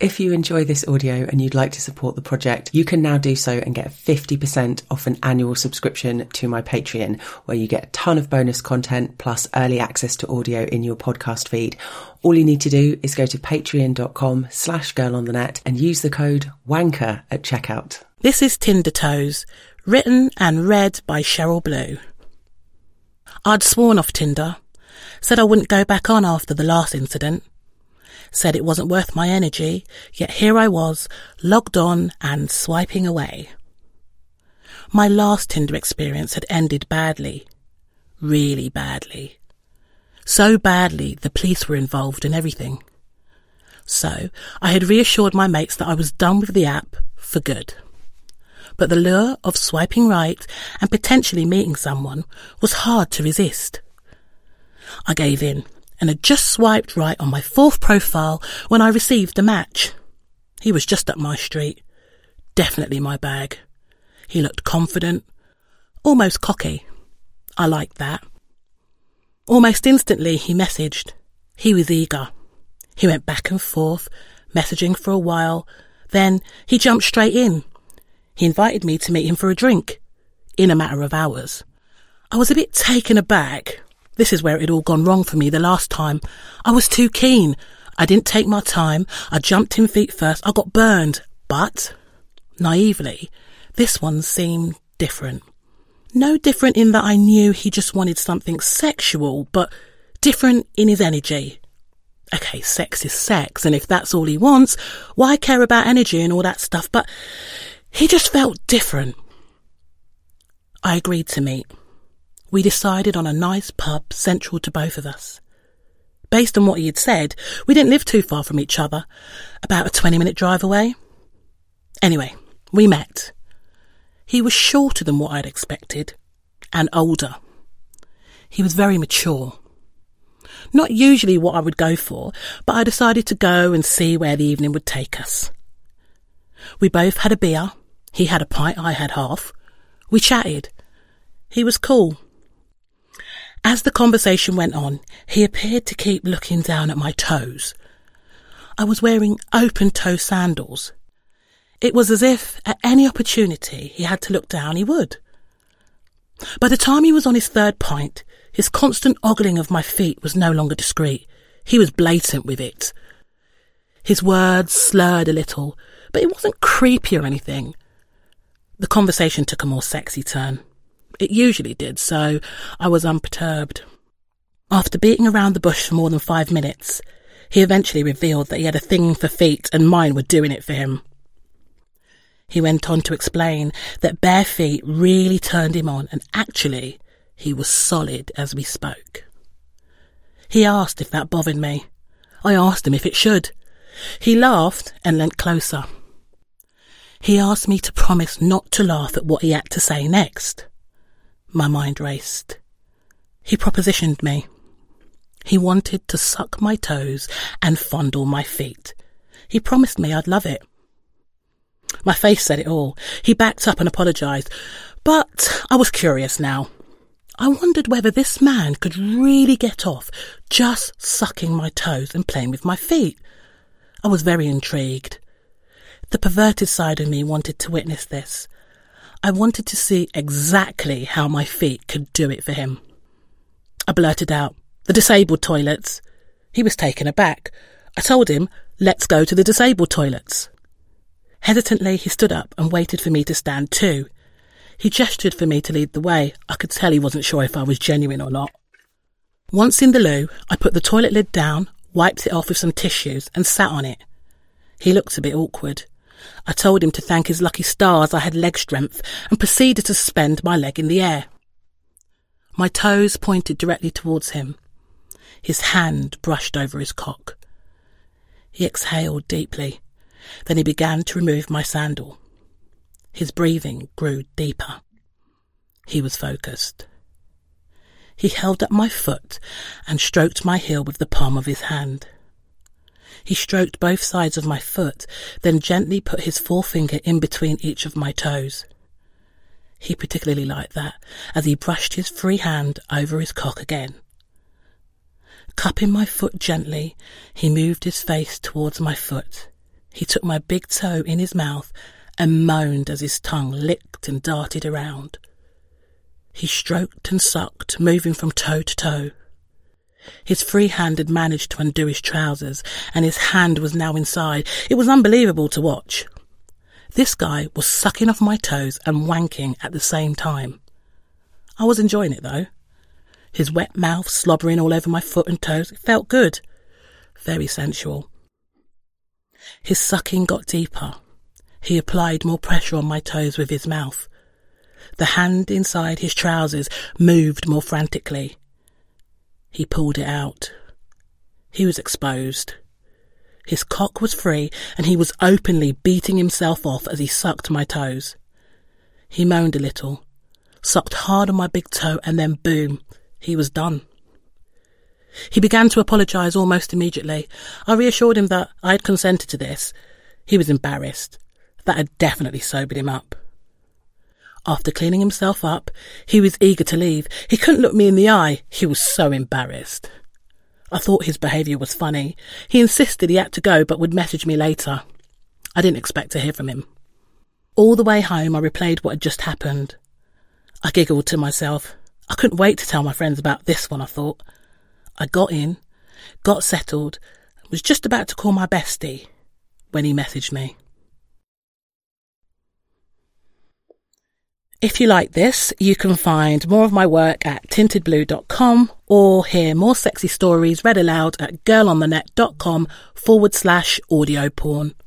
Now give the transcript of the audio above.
If you enjoy this audio and you'd like to support the project, you can now do so and get 50% off an annual subscription to my Patreon, where you get a ton of bonus content plus early access to audio in your podcast feed. All you need to do is go to patreon.com/girlonthenet and use the code WANKER at checkout. This is Tinder Toes, written and read by Cheryl Blue. I'd sworn off Tinder, said I wouldn't go back on after the last incident, said it wasn't worth my energy, yet here I was, logged on and swiping away. My last Tinder experience had ended badly, really badly. So badly the police were involved in everything. So I had reassured my mates that I was done with the app for good. But the lure of swiping right and potentially meeting someone was hard to resist. I gave in and had just swiped right on my fourth profile when I received a match. He was just up my street. Definitely my bag. He looked confident, almost cocky. I liked that. Almost instantly he messaged. He was eager. He went back and forth, messaging for a while. Then he jumped straight in. He invited me to meet him for a drink, in a matter of hours. I was a bit taken aback. This is where it had all gone wrong for me the last time. I was too keen. I didn't take my time. I jumped in feet first. I got burned. But, naively, this one seemed different. No different in that I knew he just wanted something sexual, but different in his energy. Okay, sex is sex, and if that's all he wants, why care about energy and all that stuff? But he just felt different. I agreed to meet. We decided on a nice pub central to both of us. Based on what he had said, we didn't live too far from each other, about a 20-minute drive away. Anyway, we met. He was shorter than what I'd expected, and older. He was very mature. Not usually what I would go for, but I decided to go and see where the evening would take us. We both had a beer. He had a pint, I had half. We chatted. He was cool. As the conversation went on, he appeared to keep looking down at my toes. I was wearing open-toe sandals. It was as if, at any opportunity he had to look down, he would. By the time he was on his third pint, his constant ogling of my feet was no longer discreet. He was blatant with it. His words slurred a little, but it wasn't creepy or anything. The conversation took a more sexy turn. It usually did, so I was unperturbed. After beating around the bush for more than 5 minutes, he eventually revealed that he had a thing for feet and mine were doing it for him. He went on to explain that bare feet really turned him on, and actually he was solid as we spoke. He asked if that bothered me. I asked him if it should. He laughed and leant closer. He asked me to promise not to laugh at what he had to say next. My mind raced. He propositioned me. He wanted to suck my toes and fondle my feet. He promised me I'd love it. My face said it all. He backed up and apologised. But I was curious now. I wondered whether this man could really get off just sucking my toes and playing with my feet. I was very intrigued. The perverted side of me wanted to witness this. I wanted to see exactly how my feet could do it for him. I blurted out, "The disabled toilets." He was taken aback. I told him, "Let's go to the disabled toilets." Hesitantly, he stood up and waited for me to stand too. He gestured for me to lead the way. I could tell he wasn't sure if I was genuine or not. Once in the loo, I put the toilet lid down, wiped it off with some tissues and sat on it. He looked a bit awkward. I told him to thank his lucky stars I had leg strength and proceeded to suspend my leg in the air. My toes pointed directly towards him. His hand brushed over his cock. He exhaled deeply. Then he began to remove my sandal. His breathing grew deeper. He was focused. He held up my foot and stroked my heel with the palm of his hand. He stroked both sides of my foot, then gently put his forefinger in between each of my toes. He particularly liked that, as he brushed his free hand over his cock again. Cupping my foot gently, he moved his face towards my foot. He took my big toe in his mouth and moaned as his tongue licked and darted around. He stroked and sucked, moving from toe to toe. His free hand had managed to undo his trousers, and his hand was now inside. It was unbelievable to watch. This guy was sucking off my toes and wanking at the same time. I was enjoying it, though. His wet mouth slobbering all over my foot and toes. It felt good. Very sensual. His sucking got deeper. He applied more pressure on my toes with his mouth. The hand inside his trousers moved more frantically. He pulled it out. He was exposed. His cock was free, and he was openly beating himself off as he sucked my toes. He moaned a little, sucked hard on my big toe, and then boom, he was done. He began to apologise almost immediately. I reassured him that I had consented to this. He was embarrassed. That had definitely sobered him up. After cleaning himself up, he was eager to leave. He couldn't look me in the eye. He was so embarrassed. I thought his behaviour was funny. He insisted he had to go but would message me later. I didn't expect to hear from him. All the way home I replayed what had just happened. I giggled to myself. I couldn't wait to tell my friends about this one, I thought. I got in, got settled, was just about to call my bestie when he messaged me. If you like this, you can find more of my work at tintedblue.com or hear more sexy stories read aloud at girlonthenet.com/audio porn.